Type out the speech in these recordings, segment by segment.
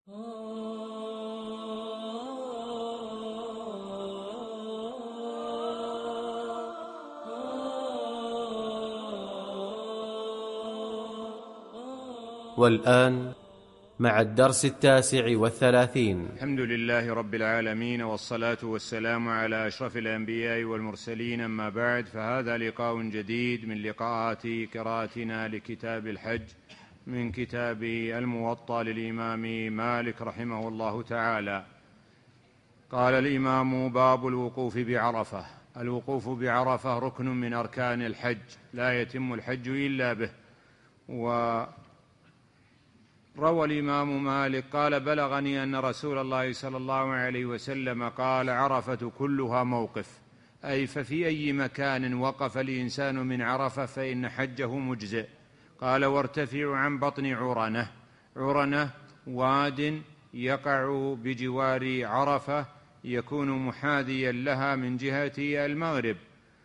والآن مع الدرس 39. الحمد لله رب العالمين، والصلاة والسلام على أشرف الأنبياء والمرسلين، أما بعد، فهذا لقاء جديد من لقاءات قراءتنا لكتاب الحج من كتاب الموطأ للإمام مالك رحمه الله تعالى. قال الإمام: باب الوقوف بعرفة. الوقوف بعرفة ركن من أركان الحج، لا يتم الحج إلا به. روى الإمام مالك قال: بلغني أن رسول الله صلى الله عليه وسلم قال: عرفة كلها موقف، أي ففي أي مكان وقف الإنسان من عرفة فإن حجه مجزئ. قال: وارتفع عن بطن عرنة. عرنة واد يقع بجوار عرفة، يكون محاذيا لها من جهة المغرب.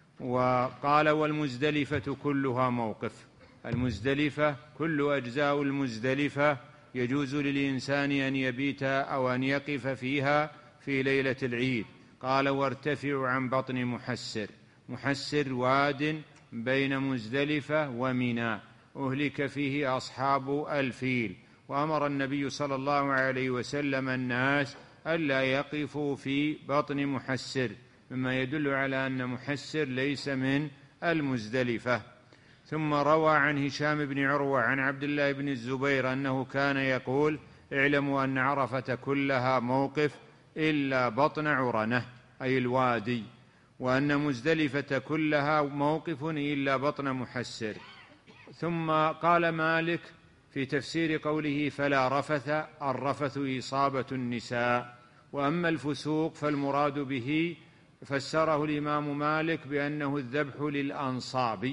وقال: والمزدلفة كلها موقف. المزدلفة كل أجزاء المزدلفة يجوز للإنسان أن يبيت أو أن يقف فيها في ليلة العيد. قال: وارتفع عن بطن محسر. محسر واد بين مزدلفة ومنى، أهلك فيه أصحاب الفيل، وأمر النبي صلى الله عليه وسلم الناس ألا يقفوا في بطن محسر، مما يدل على أن محسر ليس من المزدلفة. ثم روى عن هشام بن عروة عن عبد الله بن الزبير أنه كان يقول: اعلموا أن عرفة كلها موقف إلا بطن عرنة، أي الوادي، وأن مزدلفة كلها موقف إلا بطن محسر. ثم قال مالك في تفسير قوله: فلا رفث، الرفث إصابة النساء. وأما الفسوق فالمراد به فسره الإمام مالك بأنه الذبح للأنصاب،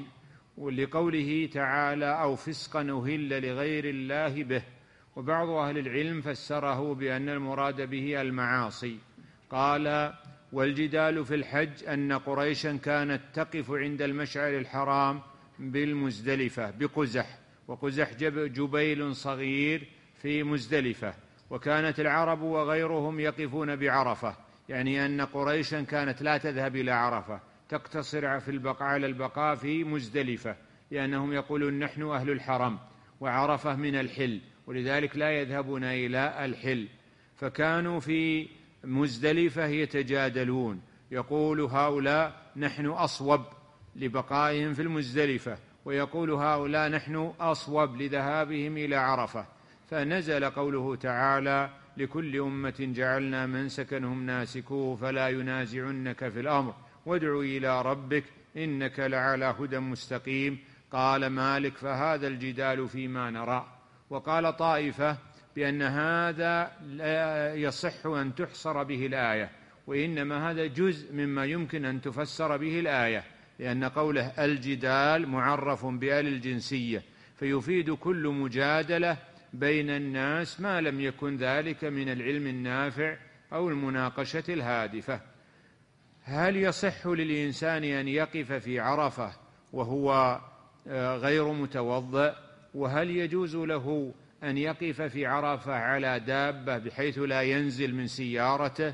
ولقوله تعالى: أو فسقا أهل لغير الله به. وبعض أهل العلم فسره بأن المراد به المعاصي. قال: والجدال في الحج أن قريشا كانت تقف عند المشعر الحرام بالمزدلفة بقزح، وقزح جبيل صغير في مزدلفة، وكانت العرب وغيرهم يقفون بعرفة، يعني أن قريشا كانت لا تذهب إلى عرفة، تقتصر على البقاء في مزدلفة، لأنهم يقولون: نحن أهل الحرم، وعرفة من الحل، ولذلك لا يذهبون إلى الحل. فكانوا في مزدلفة يتجادلون، يقول هؤلاء: نحن أصوب لبقائهم في المزدلفة، ويقول هؤلاء: نحن أصوب لذهابهم إلى عرفة. فنزل قوله تعالى: لكل أمة جعلنا منسكنهم ناسكوه فلا ينازعنك في الأمر وادع إلى ربك إنك لعلى هدى مستقيم. قال مالك: فهذا الجدال فيما نرى. وقال طائفة بأن هذا لا يصح أن تحصر به الآية، وإنما هذا جزء مما يمكن أن تفسر به الآية، لأن قوله الجدال معرف بآل الجنسية، فيفيد كل مجادلة بين الناس ما لم يكن ذلك من العلم النافع أو المناقشة الهادفة. هل يصح للإنسان أن يقف في عرفة وهو غير متوضئ؟ وهل يجوز له أن يقف في عرفة على دابة بحيث لا ينزل من سيارته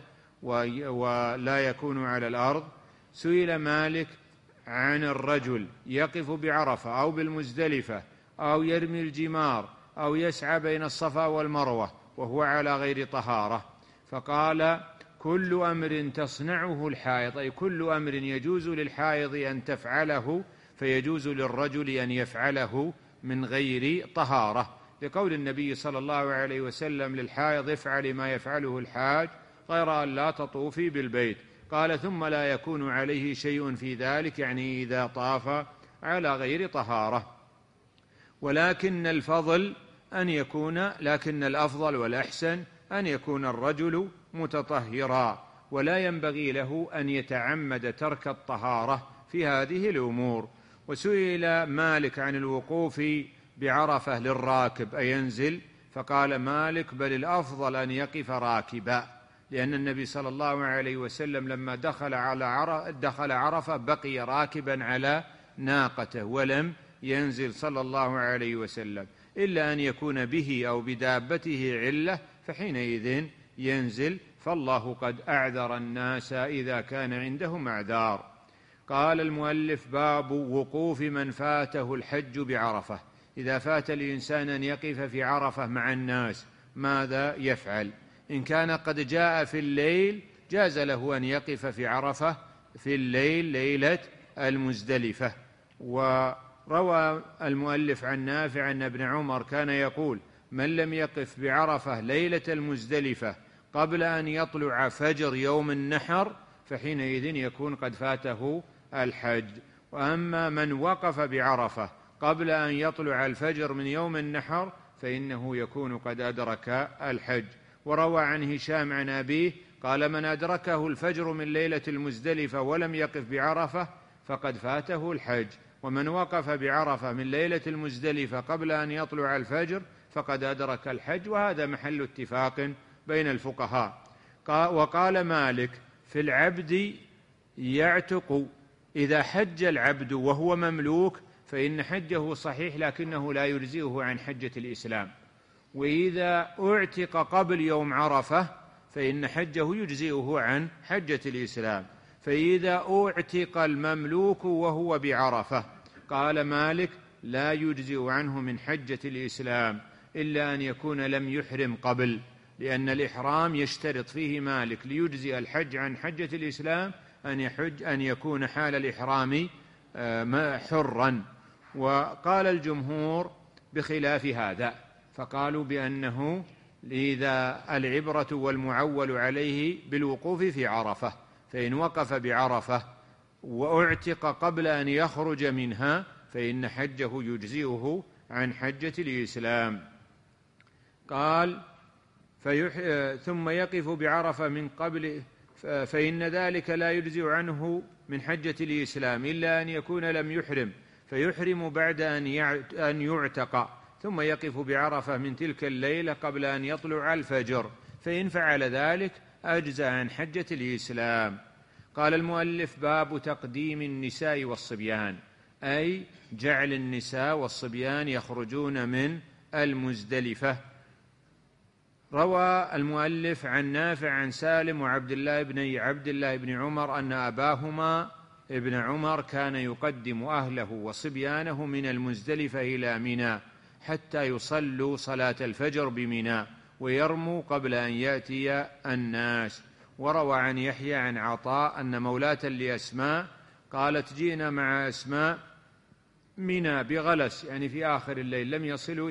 ولا يكون على الأرض؟ سئل مالك عن الرجل يقف بعرفة أو بالمزدلفة أو يرمي الجمار أو يسعى بين الصفا والمروة وهو على غير طهارة، فقال: كل أمر تصنعه الحائض، أي كل أمر يجوز للحائض أن تفعله فيجوز للرجل أن يفعله من غير طهارة، لقول النبي صلى الله عليه وسلم للحائض: افعل ما يفعله الحاج غير أن لا تطوفي بالبيت. قال: ثم لا يكون عليه شيء في ذلك، يعني إذا طاف على غير طهارة. لكن الأفضل والأحسن أن يكون الرجل متطهرا، ولا ينبغي له أن يتعمد ترك الطهارة في هذه الأمور. وسئل مالك عن الوقوف بعرفة للراكب أينزل؟ فقال مالك: بل الأفضل أن يقف راكبا، لأن النبي صلى الله عليه وسلم لما دخل عرفة بقي راكبا على ناقته ولم ينزل صلى الله عليه وسلم، إلا أن يكون به أو بدابته علة فحينئذ ينزل، فالله قد أعذر الناس إذا كان عندهم أعذار. قال المؤلف: باب وقوف من فاته الحج بعرفة. إذا فات الإنسان أن يقف في عرفة مع الناس ماذا يفعل؟ إن كان قد جاء في الليل جاز له أن يقف في عرفة في الليل ليلة المزدلفة. وروى المؤلف عن نافع أن ابن عمر كان يقول: من لم يقف بعرفة ليلة المزدلفة قبل أن يطلع فجر يوم النحر فحينئذ يكون قد فاته الحج. وأما من وقف بعرفة قبل أن يطلع الفجر من يوم النحر فإنه يكون قد أدرك الحج. وروى عن هشام عن أبيه قال: من أدركه الفجر من ليلة المزدلفة ولم يقف بعرفة فقد فاته الحج، ومن وقف بعرفة من ليلة المزدلفة قبل أن يطلع الفجر فقد أدرك الحج. وهذا محل اتفاق بين الفقهاء. وقال مالك: في العبد يعتق، إذا حج العبد وهو مملوك فإن حجه صحيح لكنه لا يجزئه عن حجة الإسلام، وإذا اعتق قبل يوم عرفة فإن حجه يجزئه عن حجة الإسلام. فإذا اعتق المملوك وهو بعرفة قال مالك: لا يجزئ عنه من حجة الإسلام إلا أن يكون لم يحرم قبل، لأن الإحرام يشترط فيه مالك ليجزئ الحج عن حجة الإسلام أن يكون حال الإحرام حرا. وقال الجمهور بخلاف هذا، فقالوا بأنه إذا العبرة والمعول عليه بالوقوف في عرفة، فإن وقف بعرفة واعتق قبل أن يخرج منها فإن حجه يجزئه عن حجة الإسلام. قال: ثم يقف بعرفة من قبل فإن ذلك لا يجزئ عنه من حجة الإسلام إلا أن يكون لم يحرم، فيحرم بعد أن يعتق، ثم يقف بعرفة من تلك الليلة قبل أن يطلع الفجر، فإن فعل ذلك أجزى عن حجة الإسلام. قال المؤلف: باب تقديم النساء والصبيان، أي جعل النساء والصبيان يخرجون من المزدلفة. روى المؤلف عن نافع عن سالم وعبد الله بن عمر أن أباهما ابن عمر كان يقدم أهله وصبيانه من المزدلفة إلى منى حتى يصلوا صلاة الفجر بمنى ويرموا قبل أن يأتي الناس. وروى عن يحيى عن عطاء أن مولاة لأسماء قالت: جئنا مع أسماء منى بغلس، يعني في آخر الليل، لم يصلوا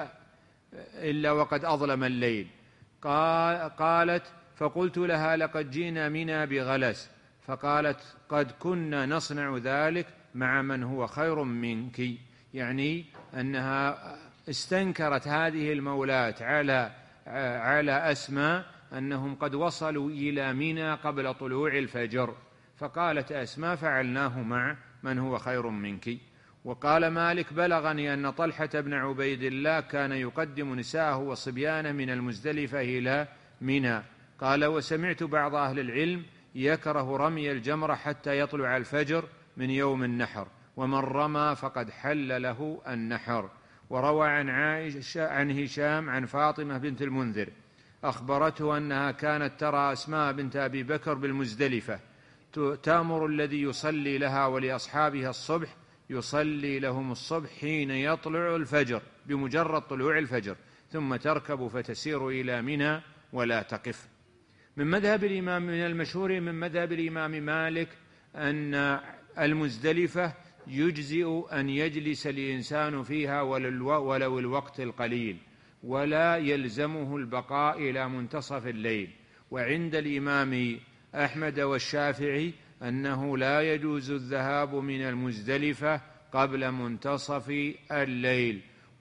إلا وقد أظلم الليل. قالت: فقلت لها: لقد جئنا منى بغلس. فقالت: قد كنا نصنع ذلك مع من هو خير منك، يعني أنها استنكرت هذه المولاة على أسماء أنهم قد وصلوا إلى منى قبل طلوع الفجر، فقالت أسماء: فعلناه مع من هو خير منك. وقال مالك: بلغني أن طلحة بن عبيد الله كان يقدم نساءه وصبيانه من المزدلفة إلى منى. قال: وسمعت بعض أهل العلم يكره رمي الجمرة حتى يطلع الفجر من يوم النحر، ومن رمى فقد حل له النحر. وروى عن هشام عن فاطمة بنت المنذر أخبرته أنها كانت ترى أسماء بنت أبي بكر بالمزدلفة تأمر الذي يصلي لها ولأصحابها الصبح يصلي لهم الصبح حين يطلع الفجر بمجرد طلوع الفجر، ثم تركب فتسير إلى منى ولا تقف. من المشهور من مذهب الإمام مالك أن المزدلفة يجزئ أن يجلس الإنسان فيها ولو الوقت القليل، ولا يلزمه البقاء إلى منتصف الليل. وعند الإمام أحمد والشافعي أنه لا يجوز الذهاب من المزدلفة قبل منتصف الليل.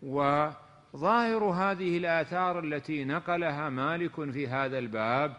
وظاهر هذه الآثار التي نقلها مالك في هذا الباب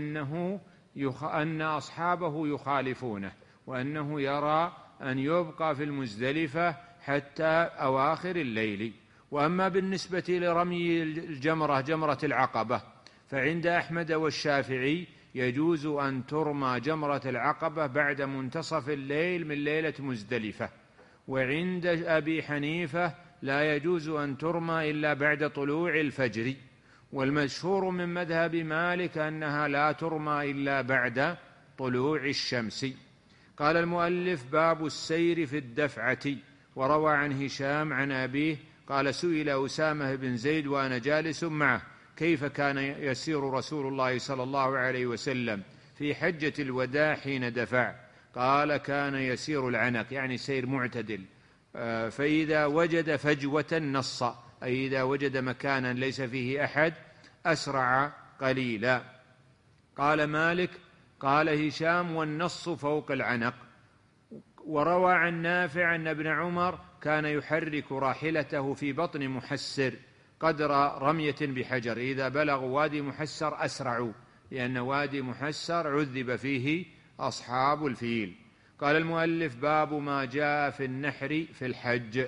أن أصحابه يخالفونه، وأنه يرى أن يبقى في المزدلفة حتى أواخر الليل. وأما بالنسبة لرمي الجمرة جمرة العقبة فعند أحمد والشافعي يجوز أن ترمى جمرة العقبة بعد منتصف الليل من ليلة مزدلفة، وعند أبي حنيفة لا يجوز أن ترمى إلا بعد طلوع الفجر. والمشهور من مذهب مالك أنها لا ترمى إلا بعد طلوع الشمس. قال المؤلف: باب السير في الدفعة. وروى عن هشام عن أبيه قال: سئل أسامة بن زيد وأنا جالس معه: كيف كان يسير رسول الله صلى الله عليه وسلم في حجة الوداع حين دفع؟ قال: كان يسير العنق، يعني سير معتدل، فإذا وجد فجوة نص، أي إذا وجد مكانا ليس فيه أحد أسرع قليلا. قال مالك: قال هشام: والنص فوق العنق. وروى عن نافع أن ابن عمر كان يحرك راحلته في بطن محسر قدر رمية بحجر، إذا بلغوا وادي محسر أسرعوا، لأن وادي محسر عذب فيه أصحاب الفيل. قال المؤلف: باب ما جاء في النحر في الحج.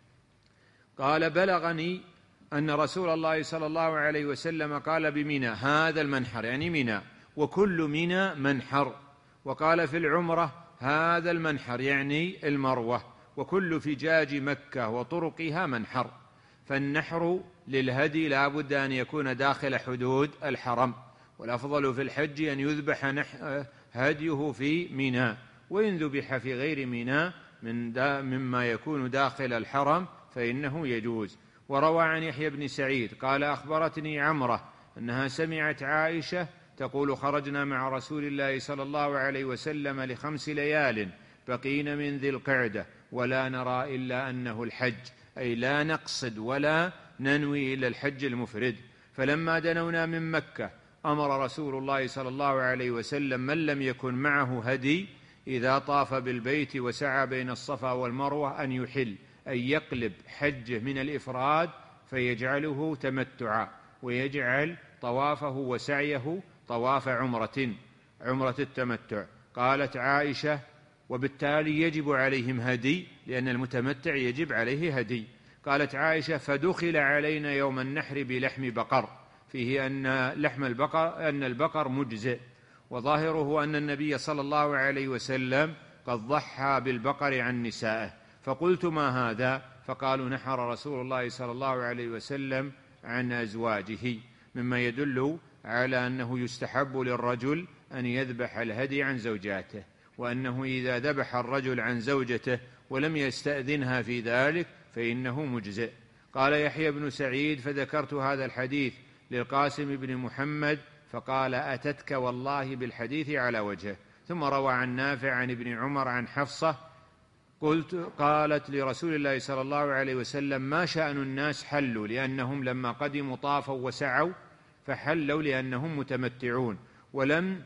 قال: بلغني أن رسول الله صلى الله عليه وسلم قال بمنى: هذا المنحر، يعني منى، وكل منى منحر. وقال في العمرة: هذا المنحر، يعني المروة، وكل فجاج مكة وطرقها منحر. فالنحر للهدي لا بد أن يكون داخل حدود الحرم، والأفضل في الحج أن يذبح هديه في منى، وإن ذبح في غير منى مما يكون داخل الحرم فإنه يجوز. وروى عن يحيى بن سعيد قال: أخبرتني عمرة أنها سمعت عائشة تقول: خرجنا مع رسول الله صلى الله عليه وسلم ل5 ليال بقين من ذي القعدة ولا نرى إلا أنه الحج، أي لا نقصد ولا ننوي إلا الحج المفرد. فلما دنونا من مكة أمر رسول الله صلى الله عليه وسلم من لم يكن معه هدي إذا طاف بالبيت وسعى بين الصفا والمروة أن يحل، أي يقلب حجه من الإفراد فيجعله تمتعا، ويجعل طوافه وسعيه طواف عمرة التمتع. قالت عائشة: وبالتالي يجب عليهم هدي، لأن المتمتع يجب عليه هدي. قالت عائشة: فدخل علينا يوم النحر بلحم بقر، فيه أن لحم البقر مجزئ، وظاهره أن النبي صلى الله عليه وسلم قد ضحى بالبقر عن نسائه. فقلت: ما هذا؟ فقالوا: نحر رسول الله صلى الله عليه وسلم عن أزواجه، مما يدل على أنه يستحب للرجل أن يذبح الهدي عن زوجاته، وأنه إذا ذبح الرجل عن زوجته ولم يستأذنها في ذلك فإنه مجزئ. قال يحيى بن سعيد: فذكرت هذا الحديث للقاسم بن محمد فقال: أتتك والله بالحديث على وجهه. ثم روى عن نافع عن ابن عمر عن حفصة قالت لرسول الله صلى الله عليه وسلم: ما شأن الناس حلوا؟ لأنهم لما قدموا طافوا وسعوا، فحلوا لأنهم متمتعون، ولم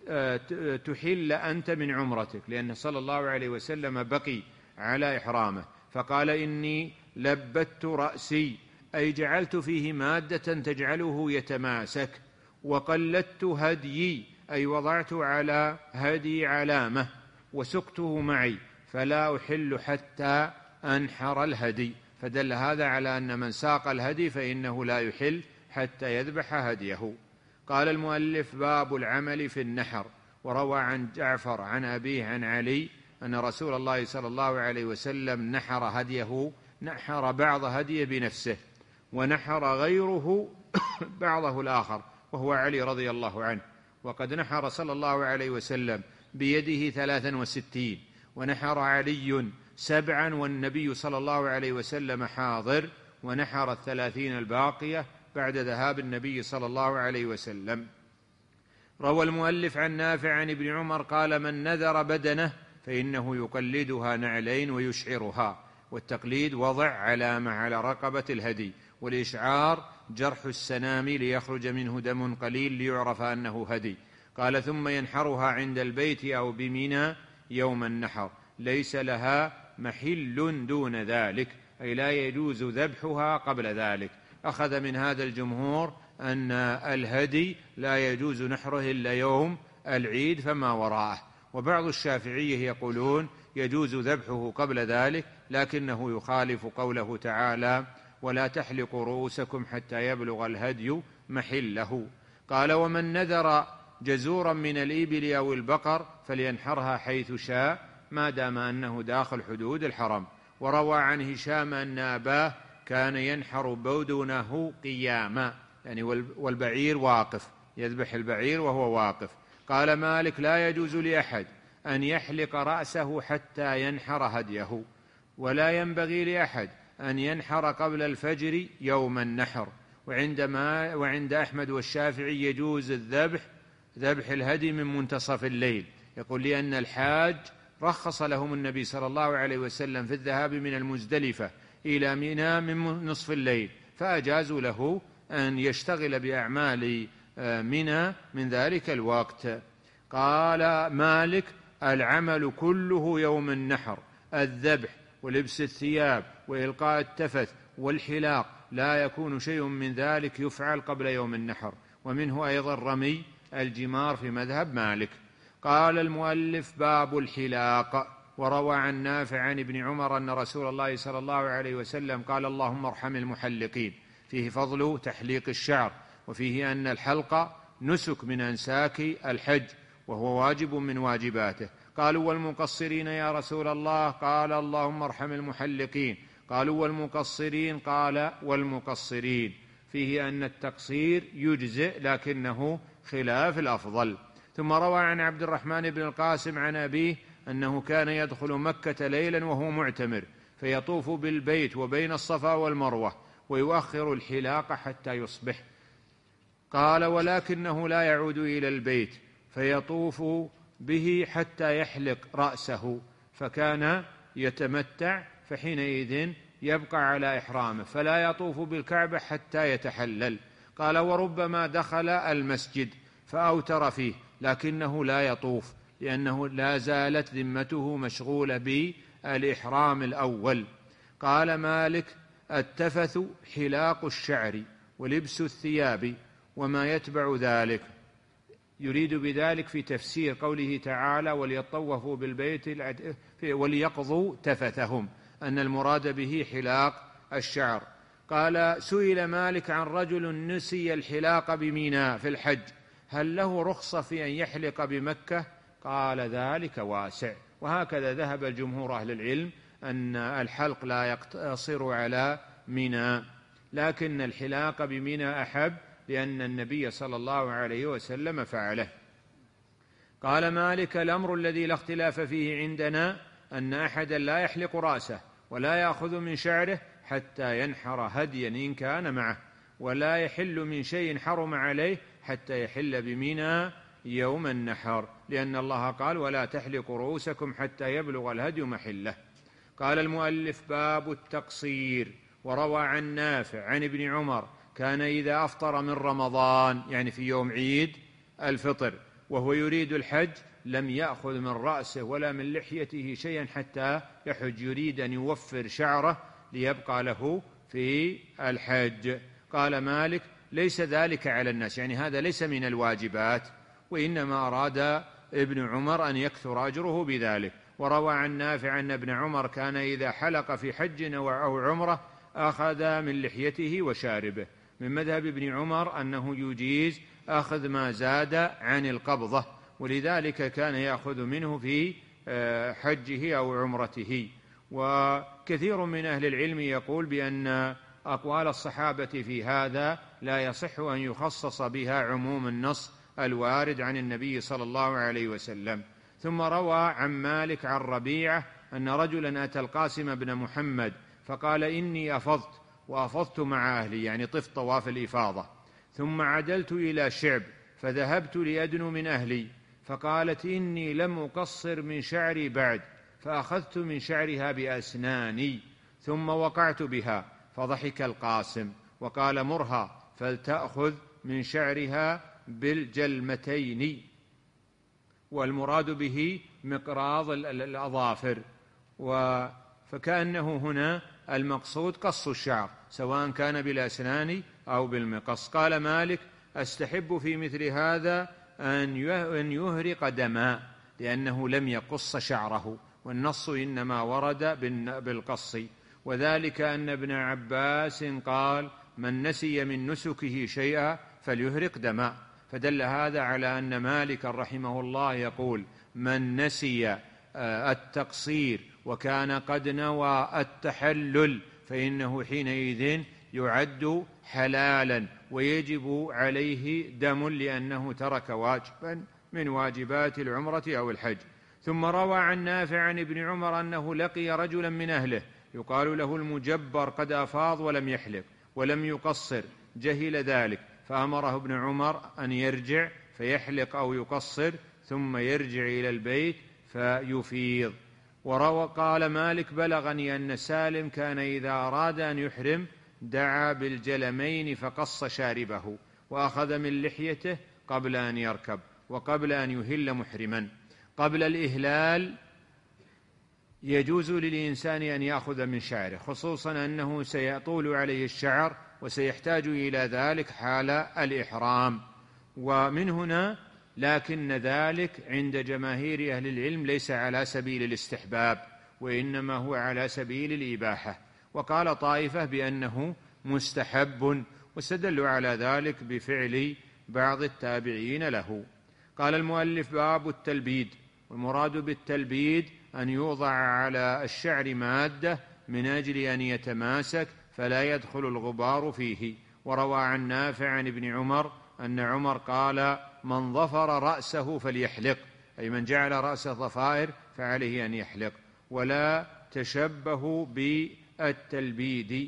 تحل أنت من عمرتك، لأن صلى الله عليه وسلم بقي على إحرامه. فقال: إني لبت رأسي، أي جعلت فيه مادة تجعله يتماسك، وقلدت هديي، أي وضعت على هدي علامة، وسقته معي، فلا أحل حتى أنحر الهدي. فدل هذا على أن من ساق الهدي فإنه لا يحل حتى يذبح هديه. قال المؤلف: باب العمل في النحر. وروى عن جعفر عن أبيه عن علي أن رسول الله صلى الله عليه وسلم نحر بعض هديه بنفسه، ونحر غيره بعضه الآخر، وهو علي رضي الله عنه. وقد نحر صلى الله عليه وسلم بيده 63، ونحر علي 7، والنبي صلى الله عليه وسلم حاضر، ونحر 30 الباقية بعد ذهاب النبي صلى الله عليه وسلم. روى المؤلف عن نافع عن ابن عمر قال: من نذر بدنه فإنه يقلدها نعلين ويشعرها. والتقليد وضع علامة على رقبة الهدي، والإشعار جرح السنام ليخرج منه دم قليل ليعرف أنه هدي. قال: ثم ينحرها عند البيت أو بمنى يوم النحر، ليس لها محل دون ذلك، أي لا يجوز ذبحها قبل ذلك. أخذ من هذا الجمهور أن الهدي لا يجوز نحره إلا يوم العيد فما وراءه. وبعض الشافعية يقولون يجوز ذبحه قبل ذلك، لكنه يخالف قوله تعالى: ولا تحلقوا رؤوسكم حتى يبلغ الهدي محله. قال: ومن نذر جزورا من الإبل أو البقر فلينحرها حيث شاء ما دام أنه داخل حدود الحرم. وروى عن هشام أن أباه كان ينحر بدنه قياما، يعني والبعير واقف، يذبح البعير وهو واقف. قال مالك: لا يجوز لأحد أن يحلق رأسه حتى ينحر هديه، ولا ينبغي لأحد أن ينحر قبل الفجر يوم النحر. وعند أحمد والشافعي يجوز ذبح الهدي من منتصف الليل، يقول لأن الحاج رخص لهم النبي صلى الله عليه وسلم في الذهاب من المزدلفة إلى منى من نصف الليل، فأجازوا له أن يشتغل بأعمال منى من ذلك الوقت. قال مالك: العمل كله يوم النحر، الذبح ولبس الثياب وإلقاء التفث والحلاق، لا يكون شيء من ذلك يفعل قبل يوم النحر. ومنه أيضا رمي الجمار في مذهب مالك. قال المؤلف: باب الحلاق. وروى عن نافع عن ابن عمر أن رسول الله صلى الله عليه وسلم قال: اللهم ارحم المحلقين. فيه فضل تحليق الشعر، وفيه أن الحلق نسك من أنساك الحج، وهو واجب من واجباته. قالوا: والمقصرين يا رسول الله؟ قال: اللهم ارحم المحلقين. قالوا: والمقصرين؟ قال: والمقصرين. فيه أن التقصير يجزئ لكنه خلاف الأفضل. ثم روى عن عبد الرحمن بن القاسم عن أبيه أنه كان يدخل مكة ليلا وهو معتمر، فيطوف بالبيت وبين الصفا والمروة، ويؤخر الحلاق حتى يصبح. قال: ولكنه لا يعود إلى البيت، فيطوف به حتى يحلق رأسه، فكان يتمتع، فحينئذ يبقى على إحرامه، فلا يطوف بالكعبة حتى يتحلل. قال: وربما دخل المسجد فأوتر فيه، لكنه لا يطوف، لأنه لا زالت ذمته مشغولة بالإحرام الأول. قال مالك: التفث حلاق الشعر ولبس الثياب وما يتبع ذلك. يريد بذلك في تفسير قوله تعالى: وليطوفوا بالبيت وليقضوا تفثهم، أن المراد به حلاق الشعر. قال: سئل مالك عن رجل نسي الحلاق بميناء في الحج، هل له رخصة في أن يحلق بمكة؟ قال: ذلك واسع. وهكذا ذهب جمهور أهل العلم أن الحلق لا يقتصر على منى، لكن الحلاق بمنى أحب، لأن النبي صلى الله عليه وسلم فعله. قال مالك: الأمر الذي لا اختلاف فيه عندنا أن أحدا لا يحلق رأسه ولا يأخذ من شعره حتى ينحر هديا إن كان معه، ولا يحل من شيء حرم عليه حتى يحل بمنى يوم النحر، لأن الله قال: ولا تحلقوا رؤوسكم حتى يبلغ الهدي محله. قال المؤلف: باب التقصير. وروى عن نافع عن ابن عمر كان إذا أفطر من رمضان، يعني في يوم عيد الفطر، وهو يريد الحج، لم يأخذ من رأسه ولا من لحيته شيئا حتى يحج، يريد أن يوفر شعره ليبقى له في الحج. قال مالك: ليس ذلك على الناس، يعني هذا ليس من الواجبات، وإنما أراد ابن عمر أن يكثر أجره بذلك. وروى عن نافع أن ابن عمر كان إذا حلق في حج أو عمرة أخذ من لحيته وشاربه. من مذهب ابن عمر أنه يجيز أخذ ما زاد عن القبضة، ولذلك كان يأخذ منه في حجه أو عمرته. وكثير من أهل العلم يقول بأن أقوال الصحابة في هذا لا يصح أن يخصص بها عموم النص الوارد عن النبي صلى الله عليه وسلم. ثم روى عن مالك عن ربيعة أن رجلا أتى القاسم بن محمد فقال: إني أفضت وأفضت مع أهلي، يعني طفت طواف الإفاضة، ثم عدلت إلى شعب فذهبت لأدنو من أهلي، فقالت: إني لم أقصر من شعري بعد، فأخذت من شعرها بأسناني ثم وقعت بها. فضحك القاسم وقال: مرها فلتأخذ من شعرها بالجلمتين، والمراد به مقراض الأظافر. فكأنه هنا المقصود قص الشعر، سواء كان بالأسنان أو بالمقص. قال مالك: أستحب في مثل هذا أن يهرق دماء، لأنه لم يقص شعره، والنص إنما ورد بالقص. وذلك أن ابن عباس قال: من نسي من نسكه شيئا فليهرق دماء، فدل هذا على أن مالك رحمه الله يقول: من نسي التقصير وكان قد نوى التحلل فإنه حينئذ يعد حلالا ويجب عليه دم لأنه ترك واجبا من واجبات العمرة أو الحج. ثم روى عن نافع عن ابن عمر أنه لقي رجلا من أهله يقال له المجبر قد أفاض ولم يحلق ولم يقصر، جهل ذلك، فأمره ابن عمر أن يرجع فيحلق أو يقصر ثم يرجع إلى البيت فيفيض. وروى قال مالك بلغني أن سالم كان إذا أراد أن يحرم دعا بالجلمين فقص شاربه وأخذ من لحيته قبل أن يركب وقبل أن يهل محرما. قبل الإهلال يجوز للإنسان أن يأخذ من شعره، خصوصا أنه سيطول عليه الشعر وسيحتاج إلى ذلك حال الإحرام. ومن هنا لكن ذلك عند جماهير أهل العلم ليس على سبيل الاستحباب، وإنما هو على سبيل الإباحة. وقال طائفة بأنه مستحب، واستدلوا على ذلك بفعل بعض التابعين له. قال المؤلف باب التلبيد، والمراد بالتلبيد أن يوضع على الشعر مادة من أجل أن يتماسك فلا يدخل الغبار فيه. وروى عن نافع عن ابن عمر أن عمر قال من ظفر رأسه فليحلق، أي من جعل رأسه ضفائر فعليه أن يحلق، ولا تشبهوا بالتلبيد.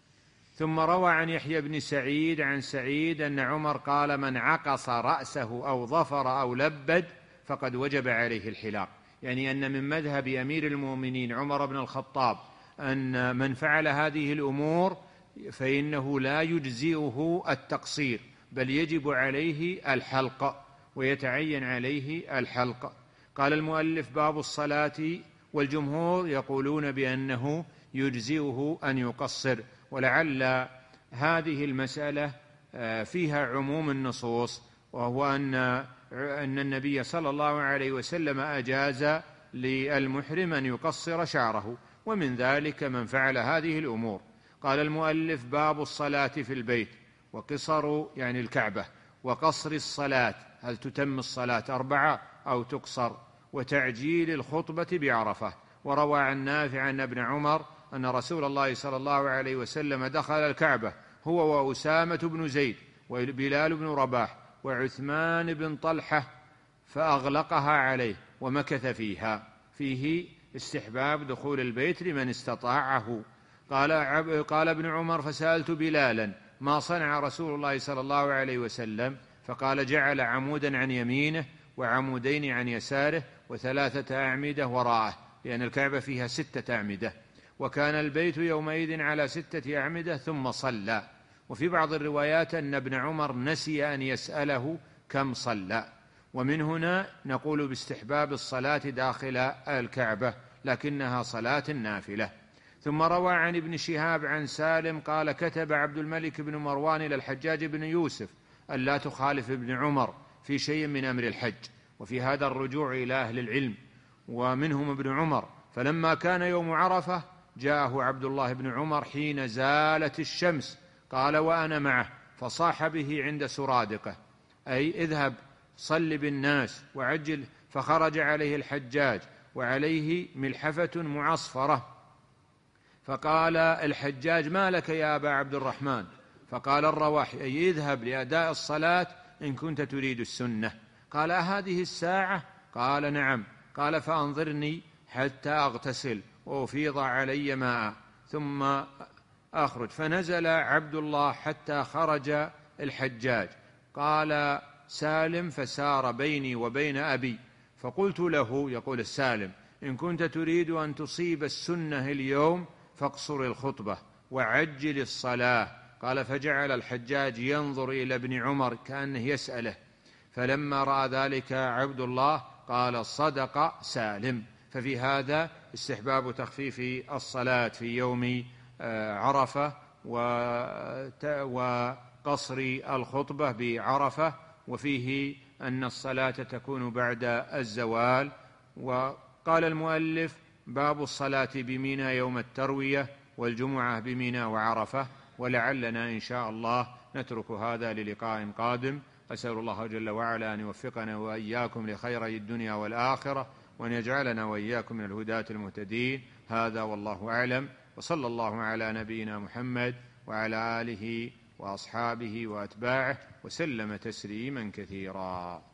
ثم روى عن يحيى بن سعيد عن سعيد أن عمر قال من عقص رأسه أو ظفر أو لبد فقد وجب عليه الحلاق، يعني أن من مذهب أمير المؤمنين عمر بن الخطاب أن من فعل هذه الأمور فإنه لا يجزئه التقصير، بل يجب عليه الحلق ويتعين عليه الحلق. قال المؤلف باب الصلاة، والجمهور يقولون بأنه يجزئه أن يقصر، ولعل هذه المسألة فيها عموم النصوص، وهو أن النبي صلى الله عليه وسلم أجاز للمحرم أن يقصر شعره، ومن ذلك من فعل هذه الأمور. قال المؤلف باب الصلاة في البيت، وقصر يعني الكعبة، وقصر الصلاة، هل تتم الصلاة 4 أو تقصر، وتعجيل الخطبة بعرفة. وروى عن نافع أن ابن عمر أن رسول الله صلى الله عليه وسلم دخل الكعبة هو وأسامة بن زيد وبلال بن رباح وعثمان بن طلحة فأغلقها عليه ومكث فيها، فيه استحباب دخول البيت لمن استطاعه. قال ابن عمر فسألت بلالا ما صنع رسول الله صلى الله عليه وسلم، فقال جعل عمودا عن يمينه وعمودين عن يساره و3 أعمدة وراءه، لأن الكعبة فيها 6 أعمدة، وكان البيت يومئذ على 6 أعمدة ثم صلى. وفي بعض الروايات أن ابن عمر نسي أن يسأله كم صلى. ومن هنا نقول باستحباب الصلاة داخل الكعبة، لكنها صلاة نافلة. ثم روى عن ابن شهاب عن سالم قال كتب عبد الملك بن مروان إلى الحجاج بن يوسف ألا تخالف ابن عمر في شيء من أمر الحج، وفي هذا الرجوع إلى أهل العلم ومنهم ابن عمر. فلما كان يوم عرفة جاءه عبد الله بن عمر حين زالت الشمس، قال وأنا معه، فصاح به عند سرادقه، أي اذهب صل بالناس وعجل. فخرج عليه الحجاج وعليه ملحفة معصفرة، فقال الحجاج ما لك يا أبا عبد الرحمن؟ فقال الرواحي، أي اذهب لأداء الصلاة إن كنت تريد السنة. قال أهذه الساعة؟ قال نعم. قال فأنظرني حتى أغتسل وأفيض علي ماء ثم أخرج. فنزل عبد الله حتى خرج الحجاج. قال سالم فسار بيني وبين أبي، فقلت له، يقول السالم، إن كنت تريد أن تصيب السنة اليوم فاقصر الخطبة وعجل الصلاة. قال فجعل الحجاج ينظر إلى ابن عمر كأنه يسأله، فلما رأى ذلك عبد الله قال صدق سالم. ففي هذا استحباب تخفيف الصلاة في يوم عرفة وقصر الخطبة بعرفة، وفيه أن الصلاة تكون بعد الزوال. وقال المؤلف باب الصلاة بمنى يوم التروية والجمعة بمنى وعرفة. ولعلنا إن شاء الله نترك هذا للقاء قادم. أسأل الله جل وعلا أن يوفقنا وإياكم لخيري الدنيا والآخرة، وأن يجعلنا وإياكم من الهداة المهتدين. هذا والله أعلم، وصلى الله على نبينا محمد وعلى آله وأصحابه وأتباعه وسلم تسليما كثيرا.